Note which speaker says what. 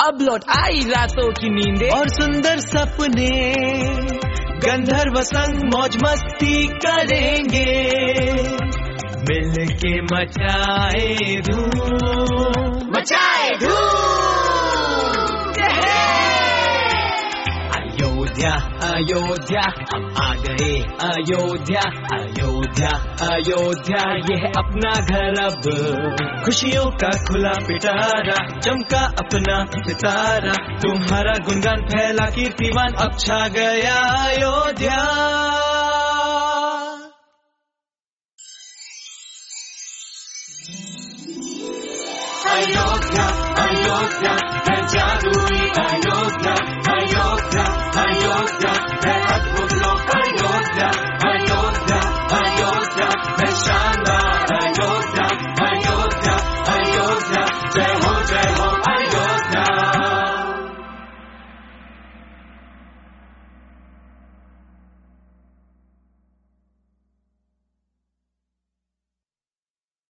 Speaker 1: अब लौट आई रातों की नींदें
Speaker 2: और सुंदर सपने, गंधर्व संग मौज मस्ती करेंगे, मिलके मचाए धूम,
Speaker 1: मचाए धूम।
Speaker 2: अयोध्या अयोध्या हम आ गए, अयोध्या अयोध्या अयोध्या ये है अपना घर अब, खुशियों का खुला पिटारा, चमका अपना सितारा, तुम्हारा गुणगान फैला कीर्तिमान अब छा गया अयोध्या। अयोध्या अयोध्या घर जादुई अयोध्या।